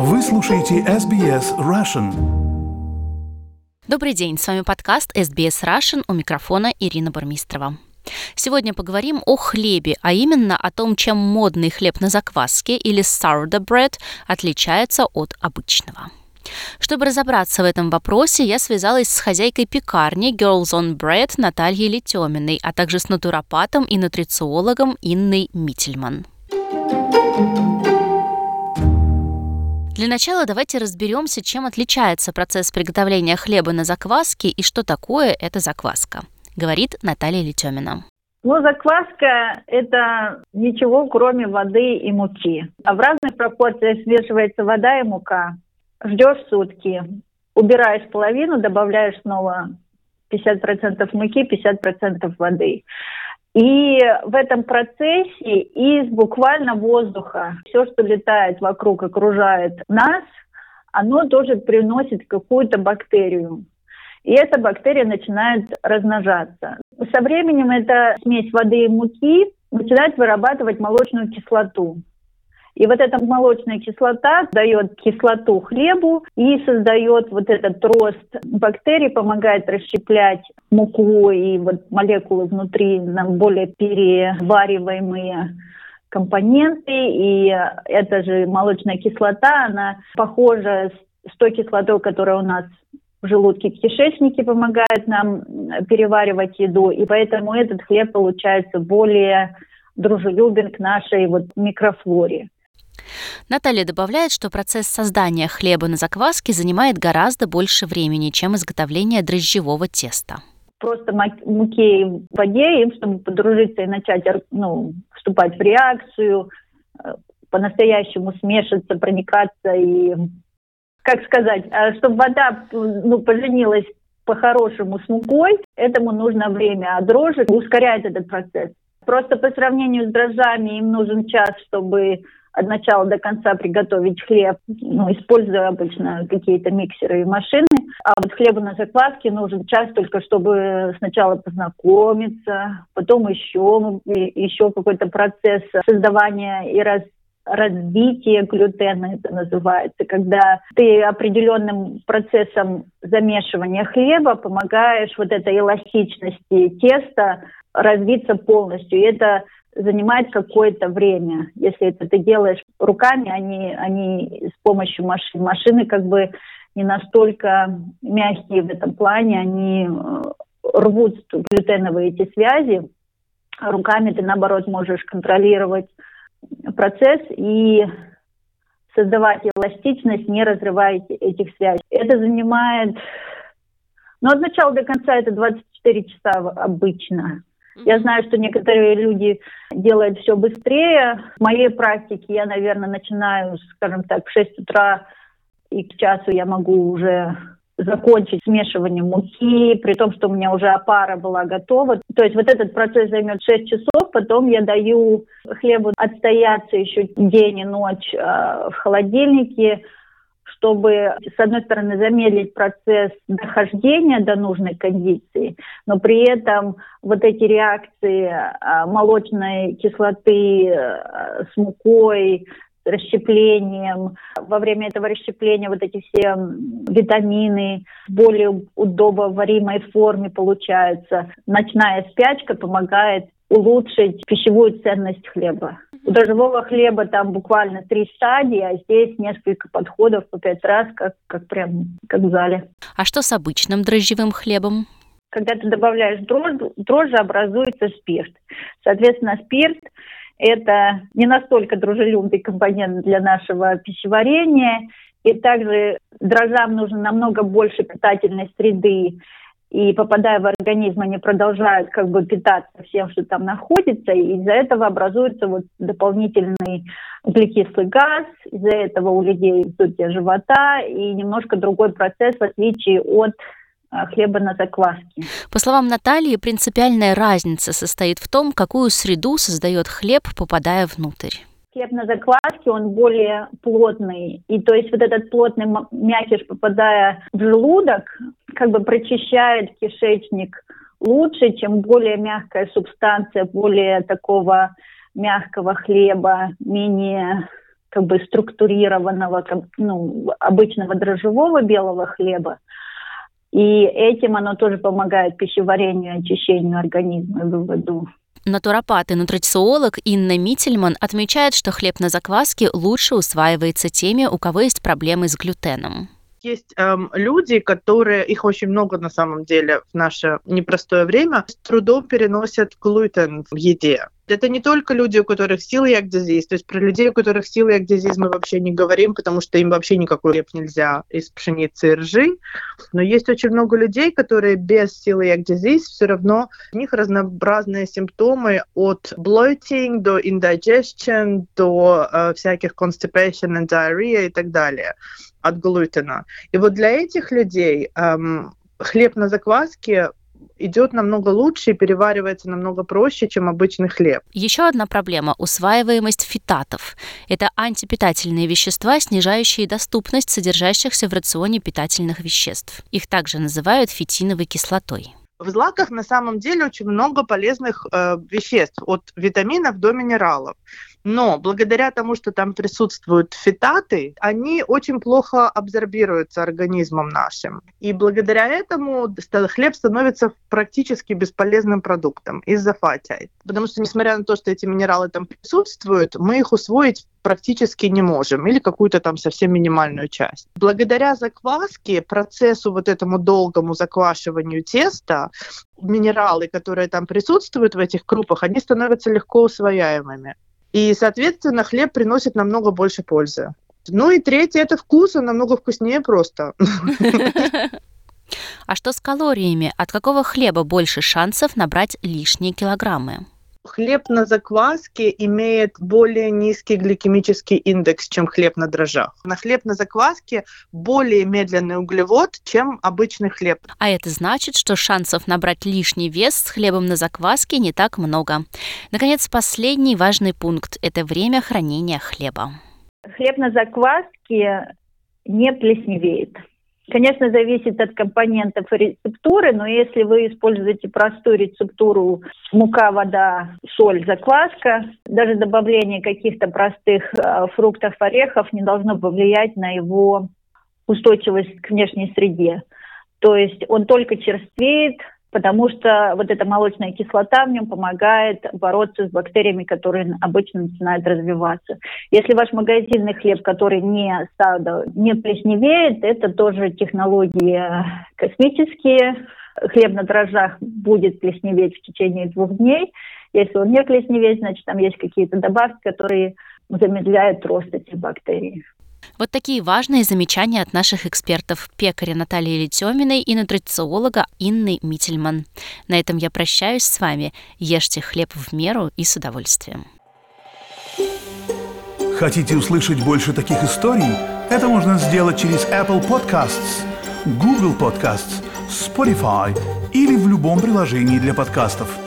Вы слушаете SBS Russian. Добрый день, с вами подкаст SBS Russian, у микрофона Ирина Бурмистрова. Сегодня поговорим о хлебе, а именно о том, чем модный хлеб на закваске или sourdough bread отличается от обычного. Чтобы разобраться в этом вопросе, я связалась с хозяйкой пекарни Girls on Bread Натальей Летеминой, а также с натуропатом и нутрициологом Инной Миттельман. Для начала давайте разберемся, чем отличается процесс приготовления хлеба на закваске и что такое эта закваска, говорит Наталья Летемина. Закваска – это ничего, кроме воды и муки. А в разных пропорциях смешивается вода и мука. Ждешь сутки, убираешь половину, добавляешь снова 50% муки, 50% воды. И в этом процессе из буквально воздуха все, что летает вокруг, окружает нас, оно тоже приносит какую-то бактерию. И эта бактерия начинает размножаться. Со временем эта смесь воды и муки начинает вырабатывать молочную кислоту. И вот эта молочная кислота дает кислоту хлебу и создает вот этот рост бактерий, помогает расщеплять муку и вот молекулы внутри на более перевариваемые компоненты. И эта же молочная кислота, она похожа с той кислотой, которая у нас в желудке, в кишечнике, помогает нам переваривать еду. И поэтому этот хлеб получается более дружелюбен к нашей микрофлоре. Наталья добавляет, что процесс создания хлеба на закваске занимает гораздо больше времени, чем изготовление дрожжевого теста. Просто муке и воде, им, чтобы подружиться и начать вступать в реакцию, по-настоящему смешаться, проникаться и, чтобы вода поженилась по-хорошему с мукой, этому нужно время, а дрожжи ускоряют этот процесс. Просто по сравнению с дрожжами им нужен час, чтобы от начала до конца приготовить хлеб, используя обычно какие-то миксеры и машины. А вот хлебу на закваске нужен час только, чтобы сначала познакомиться, потом еще какой-то процесс создавания и развития глютена, это называется, когда ты определенным процессом замешивания хлеба помогаешь вот этой эластичности теста развиться полностью. И это занимает какое-то время. Если это ты делаешь руками, а не с помощью машин. Машины не настолько мягкие в этом плане, они рвут глютеновые эти связи. Руками ты, наоборот, можешь контролировать процесс и создавать эластичность, не разрывая этих связей. Это занимает, от начала до конца это 24 часа обычно. Я знаю, что некоторые люди делают все быстрее. В моей практике я, наверное, начинаю, в 6 утра, и к часу я могу уже закончить смешивание муки, при том, что у меня уже опара была готова. То есть вот этот процесс займет 6 часов, потом я даю хлебу отстояться еще день и ночь в холодильнике, чтобы, с одной стороны, замедлить процесс дохождения до нужной кондиции, но при этом вот эти реакции молочной кислоты с мукой, расщеплением, во время этого расщепления вот эти все витамины в более удобоваримой форме получаются. Ночная спячка помогает улучшить пищевую ценность хлеба. У дрожжевого хлеба там буквально 3 стадии, а здесь несколько подходов по 5 раз, как в зале. А что с обычным дрожжевым хлебом? Когда ты добавляешь дрожжи, образуется спирт. Соответственно, спирт – это не настолько дружелюбный компонент для нашего пищеварения. И также дрожжам нужно намного больше питательной среды. И попадая в организм, они продолжают питаться всем, что там находится, и из-за этого образуется дополнительный углекислый газ, из-за этого у людей вздутие живота и немножко другой процесс, в отличие от хлеба на закваске. По словам Натальи, принципиальная разница состоит в том, какую среду создает хлеб, попадая внутрь. Хлеб на закваске, он более плотный. И то есть вот этот плотный мякиш, попадая в желудок, прочищает кишечник лучше, чем более мягкая субстанция, более такого мягкого хлеба, менее как бы структурированного, обычного дрожжевого белого хлеба. И этим оно тоже помогает пищеварению, очищению организма и выводу. Натуропат и нутрициолог Инна Мительман отмечает, что хлеб на закваске лучше усваивается теми, у кого есть проблемы с глютеном. Есть люди, которые, их очень много на самом деле в наше непростое время, с трудом переносят глютен в еде. Это не только люди, у которых celiac disease, то есть про людей, у которых celiac disease мы вообще не говорим, потому что им вообще никакой хлеб нельзя из пшеницы и ржи. Но есть очень много людей, которые без celiac disease все равно, у них разнообразные симптомы от bloating до indigestion, до всяких constipation and diarrhea и так далее от глютена. И вот для этих людей хлеб на закваске идет намного лучше и переваривается намного проще, чем обычный хлеб. Еще одна проблема – усваиваемость фитатов. Это антипитательные вещества, снижающие доступность содержащихся в рационе питательных веществ. Их также называют фитиновой кислотой. В злаках на самом деле очень много полезных веществ, от витаминов до минералов. Но благодаря тому, что там присутствуют фитаты, они очень плохо абсорбируются организмом нашим. И благодаря этому хлеб становится практически бесполезным продуктом из-за фати. Потому что, несмотря на то, что эти минералы там присутствуют, мы их усвоить практически не можем, или какую-то там совсем минимальную часть. Благодаря закваске, процессу вот этому долгому заквашиванию теста, минералы, которые там присутствуют в этих крупах, они становятся легко усвояемыми. И, соответственно, хлеб приносит намного больше пользы. Ну и третье – это вкус, он намного вкуснее просто. А что с калориями? От какого хлеба больше шансов набрать лишние килограммы? Хлеб на закваске имеет более низкий гликемический индекс, чем хлеб на дрожжах. На хлеб на закваске более медленный углевод, чем обычный хлеб. А это значит, что шансов набрать лишний вес с хлебом на закваске не так много. Наконец, последний важный пункт – это время хранения хлеба. Хлеб на закваске не плесневеет. Конечно, зависит от компонентов и рецептуры, но если вы используете простую рецептуру мука, вода, соль, закваска, даже добавление каких-то простых фруктов, орехов не должно повлиять на его устойчивость к внешней среде. То есть он только черствеет, потому что вот эта молочная кислота в нем помогает бороться с бактериями, которые обычно начинают развиваться. Если ваш магазинный хлеб, который не плесневеет, это тоже технологии космические. Хлеб на дрожжах будет плесневеть в течение 2 дней. Если он не плесневеет, значит, там есть какие-то добавки, которые замедляют рост этих бактерий. Вот такие важные замечания от наших экспертов, пекаря Натальи Литёминой и нутрициолога Инны Мительман. На этом я прощаюсь с вами. Ешьте хлеб в меру и с удовольствием. Хотите услышать больше таких историй? Это можно сделать через Apple Podcasts, Google Podcasts, Spotify или в любом приложении для подкастов.